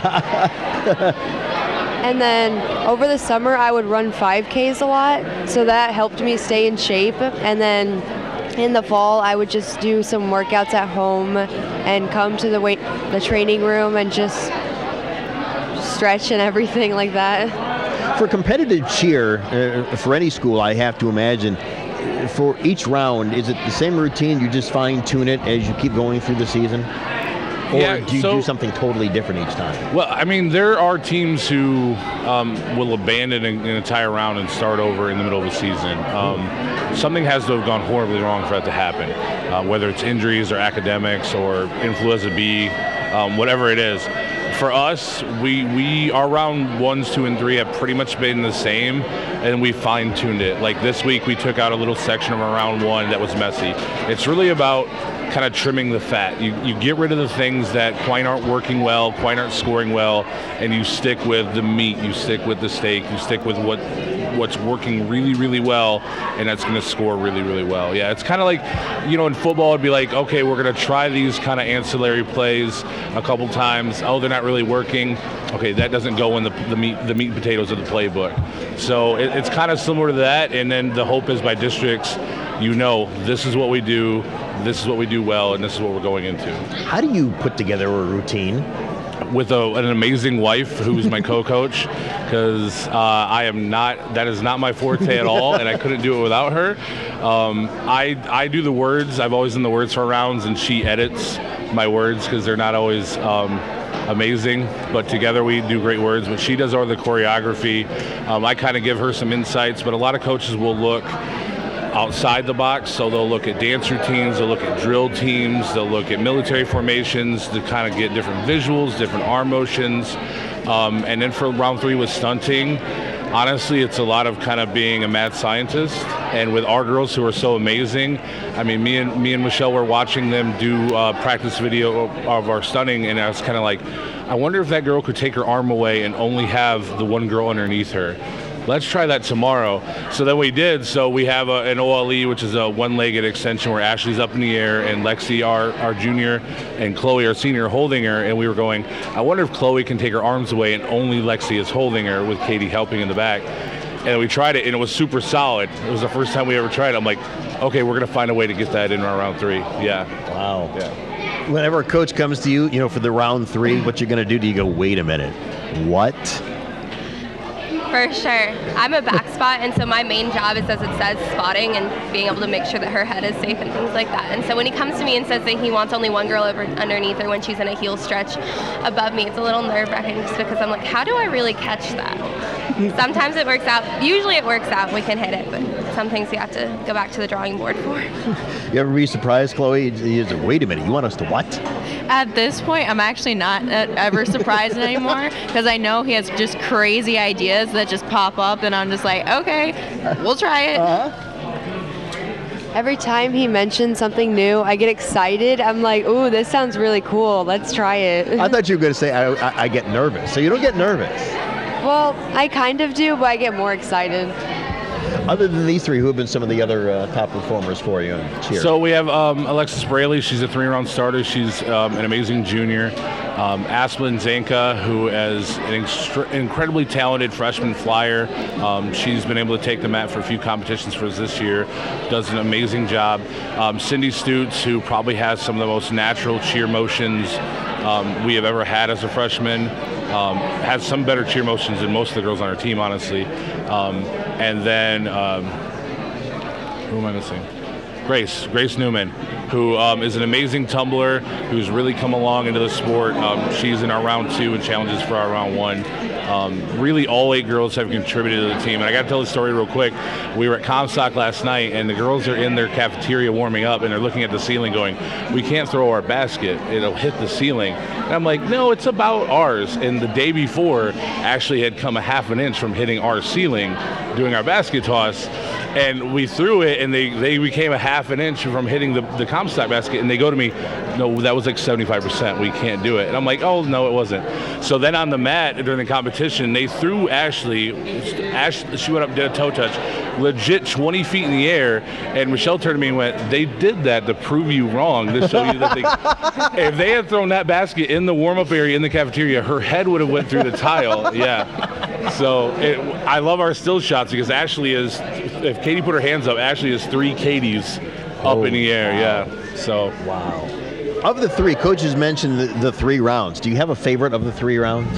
And then over the summer, I would run 5Ks a lot, so that helped me stay in shape. And then in the fall, I would just do some workouts at home and come to the training room and just stretch and everything like that. For competitive cheer, for any school, I have to imagine, for each round, is it the same routine? You just fine-tune it as you keep going through the season? Or do you do something totally different each time? Well, I mean, there are teams who will abandon an entire round and start over in the middle of the season. Something has to have gone horribly wrong for that to happen, whether it's injuries or academics or influenza B, whatever it is. For us, our round 1s, 2, and 3 have pretty much been the same, and we fine-tuned it. Like this week, we took out a little section of our round 1 that was messy. It's really about kind of trimming the fat. You get rid of the things that quite aren't working well, quite aren't scoring well, and you stick with the meat, you stick with the steak, you stick with what's working really, really well, and that's going to score really, really well. Yeah, it's kind of like, in football, it'd be like, okay, we're going to try these kind of ancillary plays a couple times. Oh, they're not really working. Okay, that doesn't go in the meat and potatoes of the playbook. So it's kind of similar to that, and then the hope is by districts, this is what we do, this is what we do well, and this is what we're going into. How do you put together a routine? With an amazing wife who's my co-coach, because that is not my forte at all, and I couldn't do it without her. I do the words. I've always done the words for rounds, and she edits my words because they're not always amazing, but together we do great words. But she does all the choreography. I kind of give her some insights, but a lot of coaches will look outside the box, so they'll look at dance routines, they'll look at drill teams, they'll look at military formations to kind of get different visuals, different arm motions, and then for round 3 with stunting, honestly, it's a lot of kind of being a mad scientist. And with our girls who are so amazing, I mean, me and Michelle were watching them do practice video of our stunting, and I was kind of like, I wonder if that girl could take her arm away and only have the one girl underneath her. Let's try that tomorrow. So then we did. So we have an OLE, which is a one-legged extension where Ashley's up in the air and Lexi, our junior, and Chloe, our senior, holding her. And we were going, I wonder if Chloe can take her arms away and only Lexi is holding her with Katie helping in the back. And we tried it, and it was super solid. It was the first time we ever tried it. I'm like, okay, we're going to find a way to get that in our round 3. Yeah. Wow. Yeah. Whenever a coach comes to you, for the round 3, what you're going to do you go, wait a minute, what? For sure. I'm a back spot, and so my main job is, as it says, spotting and being able to make sure that her head is safe and things like that. And so when he comes to me and says that he wants only one girl underneath her when she's in a heel stretch above me, it's a little nerve-wracking just because I'm like, how do I really catch that? Sometimes it works out. Usually it works out. We can hit it, but some things you have to go back to the drawing board for. You ever be surprised, Chloe? Wait a minute, you want us to what? At this point, I'm actually not ever surprised anymore because I know he has just crazy ideas that just pop up, and I'm just like, okay, we'll try it. Every time he mentions something new, I get excited. I'm like, ooh, this sounds really cool. Let's try it. I thought you were going to say I get nervous. So you don't get nervous? Well, I kind of do, but I get more excited. Other than these 3, who have been some of the other top performers for you in cheer? So we have Alexis Braley. She's a 3-round starter. She's an amazing junior. Asplin Zanka, who is an incredibly talented freshman flyer. She's been able to take the mat for a few competitions for us this year. Does an amazing job. Cindy Stutes, who probably has some of the most natural cheer motions we have ever had as a freshman. Has some better cheer motions than most of the girls on our team, honestly. And then, who am I missing? Grace Newman, who is an amazing tumbler, who's really come along into the sport. She's in our round 2 and challenges for our round 1. Really, all 8 girls have contributed to the team. And I got to tell the story real quick. We were at Comstock last night, and the girls are in their cafeteria warming up, and they're looking at the ceiling going, we can't throw our basket. It'll hit the ceiling. And I'm like, no, it's about ours. And the day before, Ashley had come a half an inch from hitting our ceiling doing our basket toss. And we threw it, and they became a half an inch from hitting the Comstock basket, and they go to me, no, that was like 75%. We can't do it. And I'm like, oh, no, it wasn't. So then on the mat during the competition, they threw Ashley. She went up and did a toe touch, legit 20 feet in the air, and Michelle turned to me and went, they did that to prove you wrong, to show you that if they had thrown that basket in the warm-up area in the cafeteria, her head would have went through the tile. Yeah. So I love our still shots because Ashley is, if Katie put her hands up, Ashley has 3 Katies up in the air. Wow. Yeah. So. Wow. Of the 3, coaches mentioned the 3 rounds. Do you have a favorite of the 3 rounds?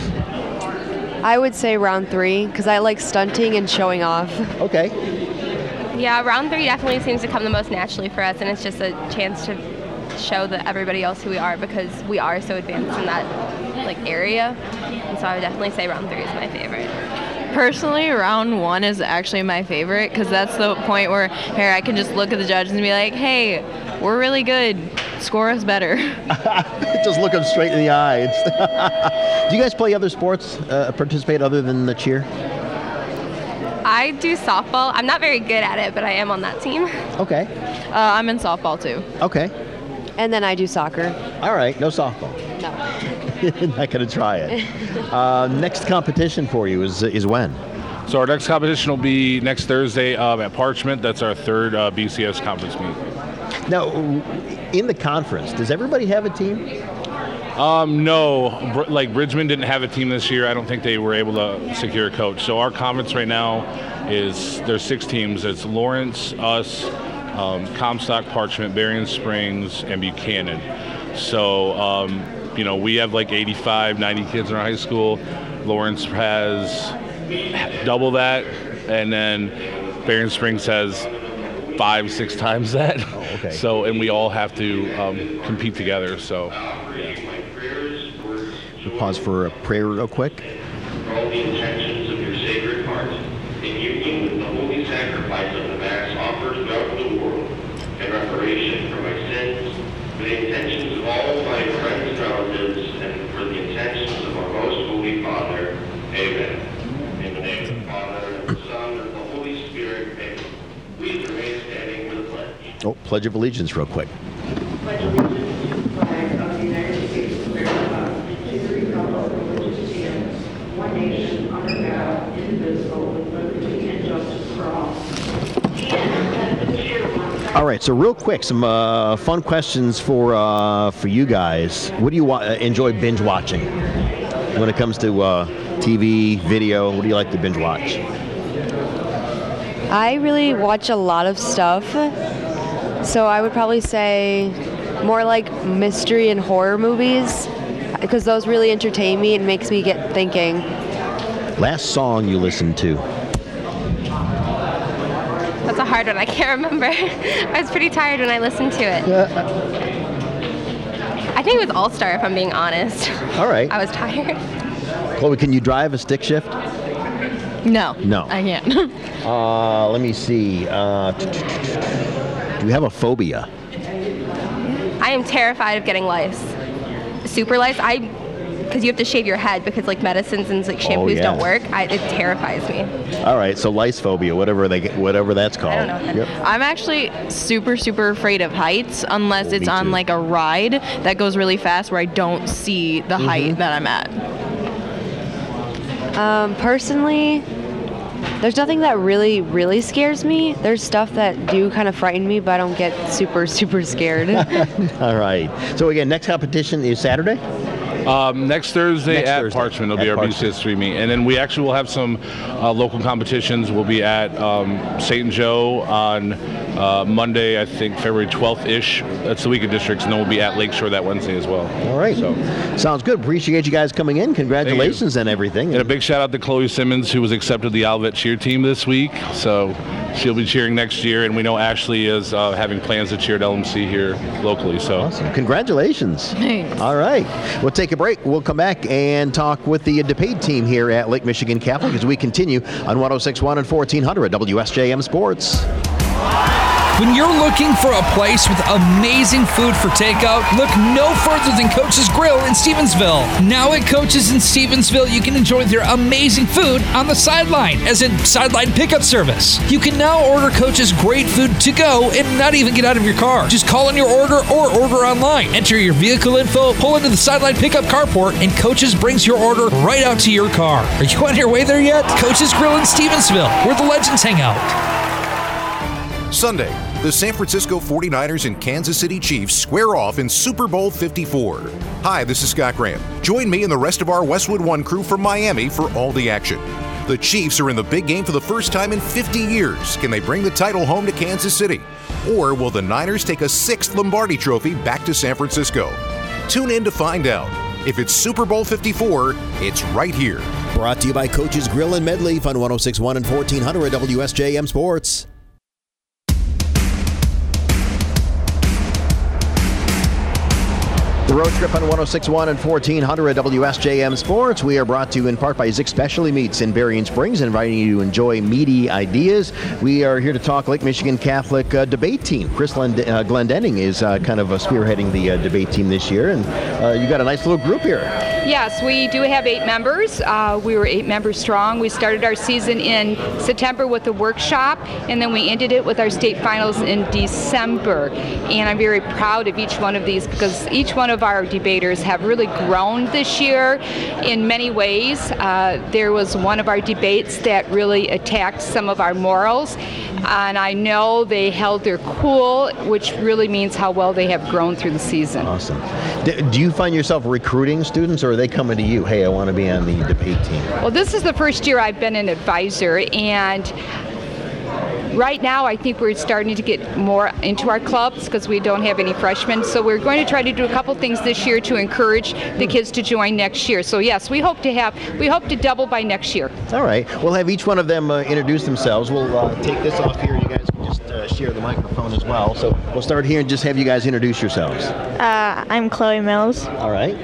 I would say round 3 because I like stunting and showing off. Okay. Yeah, round 3 definitely seems to come the most naturally for us, and it's just a chance to show that everybody else who we are because we are so advanced in that area. And so I would definitely say round 3 is my favorite. Personally, round 1 is actually my favorite because that's the point where I can just look at the judges and be like, hey, we're really good. Score us better. Just look them straight in the eye. Do you guys play other sports, participate other than the cheer? I do softball. I'm not very good at it, but I am on that team. Okay. I'm in softball too. Okay. And then I do soccer. All right, no softball. No. Not going to try it. Next competition for you is when? So our next competition will be next Thursday at Parchment. That's our third BCS conference meet. Now, in the conference, does everybody have a team? No. Like Bridgman didn't have a team this year. I don't think they were able to secure a coach. So our conference right now there's 6 teams. It's Lawrence, us, Comstock, Parchment, Berrien Springs, and Buchanan. So, we have like 85, 90 kids in our high school. Lawrence has double that, and then Berrien Springs has 5-6 times that. Oh, okay. So, and we all have to compete together. So, We'll pause for a prayer real quick. For all the intentions of your Sacred Heart, in union with the holy sacrifice of the Mass offered throughout the world, in reparation for my sins, for the intentions of all my friends and relatives, and for the intentions of our most holy Father. Amen. In the name of the Father, and of the Son, and of the Holy Spirit. Amen. Please remain standing for the pledge. Oh, Pledge of Allegiance real quick. Pledge allegiance to the flag of the United States of America, to the republic for which it stands, one nation, under God, indivisible, with liberty and justice for all. All right, so real quick, some fun questions for you guys. What do you enjoy binge watching when it comes to TV, video? What do you like to binge watch? I really watch a lot of stuff, so I would probably say more like mystery and horror movies, because those really entertain me and makes me get thinking. Last song you listened to? That's a hard one. I can't remember. I was pretty tired when I listened to it. I think it was All-Star, if I'm being honest. All right. I was tired. Chloe, can you drive a stick shift? No. No. I can't. Let me see. Do you have a phobia? I am terrified of getting lice. Super lice. Because you have to shave your head because like medicines and like shampoos don't work. It terrifies me. All right, so lice phobia, whatever that's called. I don't know. Yep. I'm actually super afraid of heights unless it's on like a ride that goes really fast where I don't see the height that I'm at. Personally, there's nothing that really scares me. There's stuff that do kind of frighten me, but I don't get super scared. All right. So again, next competition is Saturday? Next Thursday at Parchment. It'll be our BCS3 meet. And then we actually will have some local competitions. We'll be at St. Joe on Monday, I think February 12th-ish. That's the week of districts. And then we'll be at Lakeshore that Wednesday as well. All right. So sounds good. Appreciate you guys coming in. Congratulations and everything. And a big shout out to Chloe Simmons, who was accepted the Olivet cheer team this week. So she'll be cheering next year. And we know Ashley is having plans to cheer at LMC here locally. So awesome. Congratulations. Thanks. All right. We'll take a break. We'll come back and talk with the DePaid team here at Lake Michigan Catholic as we continue on 106.1 and 1400 WSJM Sports. When you're looking for a place with amazing food for takeout, look no further than Coach's Grill in Stevensville. Now at Coach's in Stevensville, you can enjoy their amazing food on the sideline, as in sideline pickup service. You can now order Coach's great food to go and not even get out of your car. Just call in your order or order online. Enter your vehicle info, pull into the sideline pickup carport, and Coach's brings your order right out to your car. Are you on your way there yet? Coach's Grill in Stevensville, where the legends hang out. Sunday, the San Francisco 49ers and Kansas City Chiefs square off in Super Bowl 54. Hi, this is Scott Graham. Join me and the rest of our Westwood One crew from Miami for all the action. The Chiefs are in the big game for the first time in 50 years. Can they bring the title home to Kansas City? Or will the Niners take a 6th Lombardi trophy back to San Francisco? Tune in to find out. If it's Super Bowl 54, it's right here. Brought to you by Coach's Grill in Medleaf on 106.1 and 1400 WSJM Sports. The road trip on 106.1 and 1400 WSJM Sports. We are brought to you in part by Zick Specialty Meats in Berrien Springs, inviting you to enjoy meaty ideas. We are here to talk Lake Michigan Catholic debate team. Chris Glendenning is kind of spearheading the debate team this year, and you got a nice little group here. Yes, we do have 8 members. We were 8 members strong. We started our season in September with a workshop, and then we ended it with our state finals in December. And I'm very proud of each one of these because each one of our debaters have really grown this year in many ways. There was one of our debates that really attacked some of our morals, and I know they held their cool, which really means how well they have grown through the season. Awesome. Do you find yourself recruiting students, or are they coming to you, hey, I want to be on the debate team? Well, this is the first year I've been an advisor, and right now I think we're starting to get more into our clubs because we don't have any freshmen. So we're going to try to do a couple things this year to encourage the kids to join next year. So yes, we hope to double by next year. All right. We'll have each one of them introduce themselves. We'll take this off here. You guys can just share the microphone as well. So we'll start here and just have you guys introduce yourselves. I'm Chloe Mills. All right.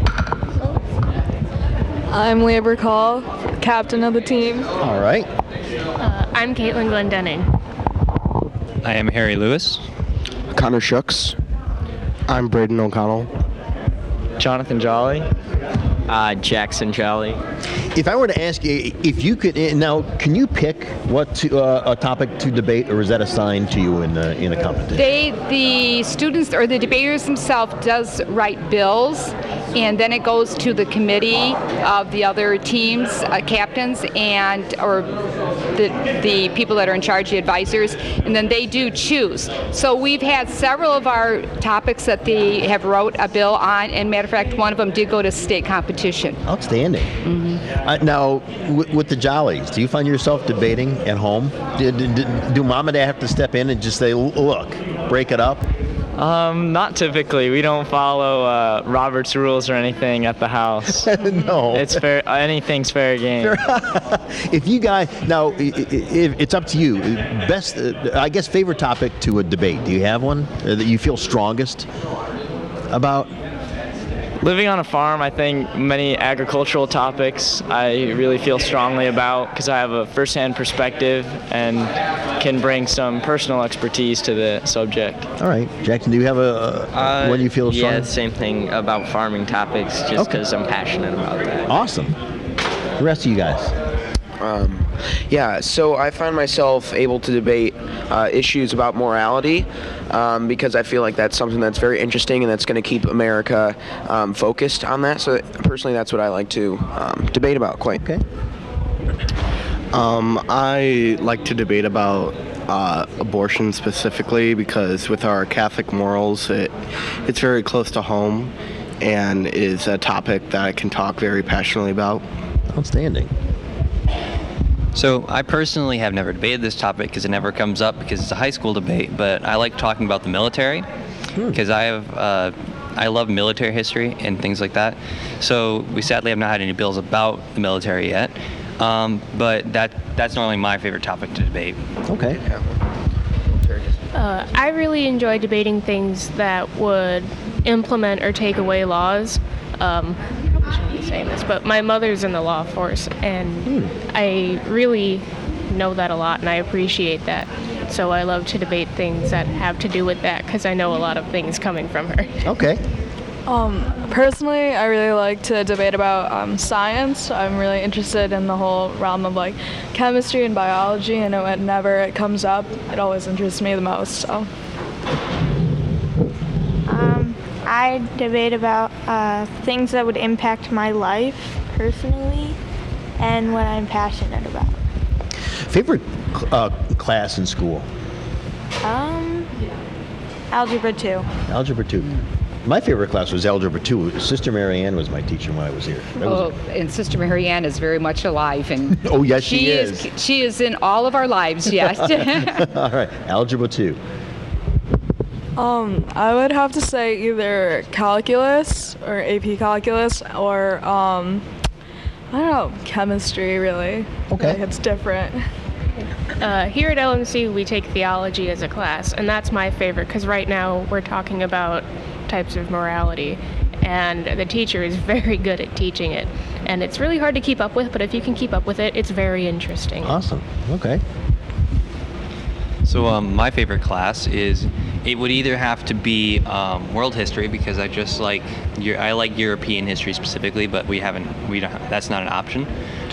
I'm Leah Burkall, captain of the team. All right. I'm Caitlin Glendenning. I am Harry Lewis. Connor Shooks. I'm Braden O'Connell. Jonathan Jolly. Jackson Jolly. If I were to ask you, if you could, now, can you pick what a topic to debate, or is that assigned to you in a competition? The students or the debaters themselves does write bills, and then it goes to the committee of the other teams, captains, and or the people that are in charge, the advisors, and then they do choose. So we've had several of our topics that they have wrote a bill on, and matter of fact, one of them did go to state competition. Outstanding. Mm-hmm. Now, with the Jollies, do you find yourself debating at home? Do mom and dad have to step in and just say, look, break it up? Not typically. We don't follow Robert's rules or anything at the house. No. It's fair. Anything's fair game. If you guys, now, it's up to you. Best, I guess, favorite topic to a debate. Do you have one that you feel strongest about? Living on a farm, I think many agricultural topics I really feel strongly about because I have a first-hand perspective and can bring some personal expertise to the subject. All right. Jackson, do you have a one you feel strong? Yeah, same thing about farming topics, just because I'm passionate about that. Awesome. The rest of you guys? Yeah, so I find myself able to debate issues about morality because I feel like that's something that's very interesting and that's going to keep America focused on that. So personally, that's what I like to debate about quite. Okay. I like to debate about abortion specifically because with our Catholic morals, it's very close to home and is a topic that I can talk very passionately about. Outstanding. So I personally have never debated this topic because it never comes up because it's a high school debate, but I like talking about the military because I love military history and things like that. So we sadly have not had any bills about the military yet, but that's normally my favorite topic to debate. Okay. I really enjoy debating things that would implement or take away laws. I shouldn't be saying this, but my mother's in the law force, and I really know that a lot, and I appreciate that. So I love to debate things that have to do with that, because I know a lot of things coming from her. Okay. Personally, I really like to debate about science. I'm really interested in the whole realm of like chemistry and biology, and whenever it comes up, it always interests me the most. So. I debate about things that would impact my life personally and what I'm passionate about. Favorite class in school? Algebra 2. Algebra 2. My favorite class was Algebra 2. Sister Mary Ann was my teacher when I was here. And Sister Mary Ann is very much alive. And oh, yes, she is. She is in all of our lives, yes. All right, Algebra 2. I would have to say either calculus or AP calculus or, I don't know, chemistry, really. Okay. Like, it's different. Here at LMC, we take theology as a class, and that's my favorite because right now we're talking about types of morality. And the teacher is very good at teaching it. And it's really hard to keep up with, but if you can keep up with it, it's very interesting. Awesome. Okay. So my favorite class it would either have to be world history, because I like European history specifically, but that's not an option.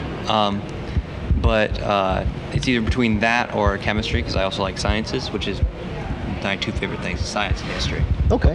But it's either between that or chemistry, because I also like sciences, which is my two favorite things, science and history. Okay.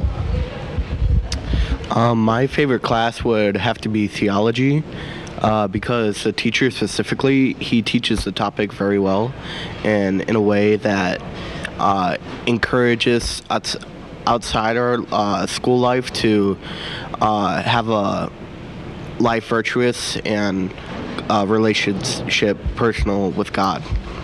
My favorite class would have to be theology, because the teacher specifically, he teaches the topic very well and in a way that encourages outside our school life to have a life virtuous and relationship personal with God.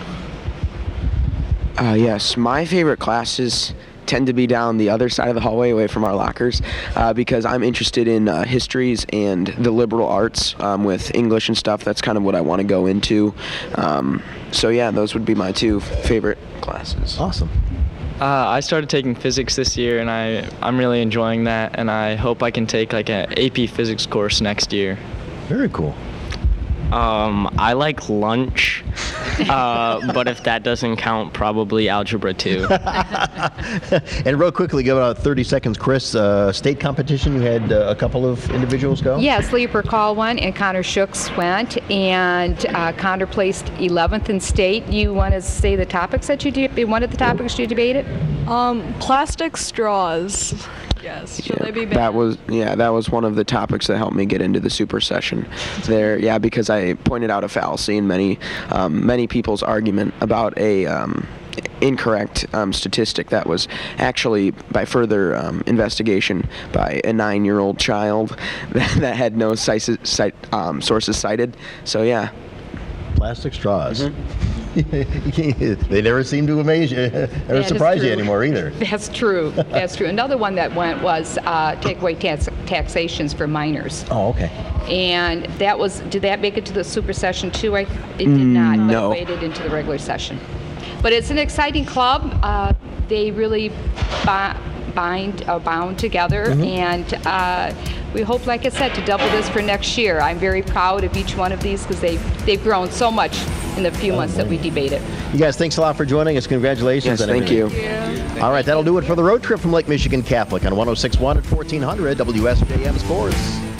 Yes, my favorite classes tend to be down the other side of the hallway away from our lockers, because I'm interested in histories and the liberal arts with English and stuff. That's kind of what I want to go into. So yeah, those would be my two favorite classes. Awesome. I started taking physics this year, and I'm really enjoying that, and I hope I can take like an AP physics course next year. Very cool. I like lunch, but if that doesn't count, probably Algebra 2. And real quickly, give about 30 seconds, Chris. State competition, you had a couple of individuals go? Yes, Lee Percall won and Connor Shooks went, and Connor placed 11th in state. You want to say the topics that you one of the topics you debated? Plastic straws. Yes. Should they be banned? That was one of the topics that helped me get into the super session there. Yeah, because I pointed out a fallacy in many people's argument about a incorrect statistic that was actually, by further investigation by a 9-year-old child that had no sources cited. So yeah. Plastic straws. They never seem to amaze you or surprise you anymore either. That's true. That's true. Another one that went was take away taxations for minors. Oh, okay. And did that make it to the super session too? It did not, but no. It made it into the regular session. But it's an exciting club. They really bound together, and we hope, like I said, to double this for next year. I'm very proud of each one of these because they've grown so much in the few months that we debated. You guys, thanks a lot for joining us. Congratulations. Yes, thank you. All right, that'll do it for the road trip from Lake Michigan Catholic on 106.1 at 1400 WSJM Sports.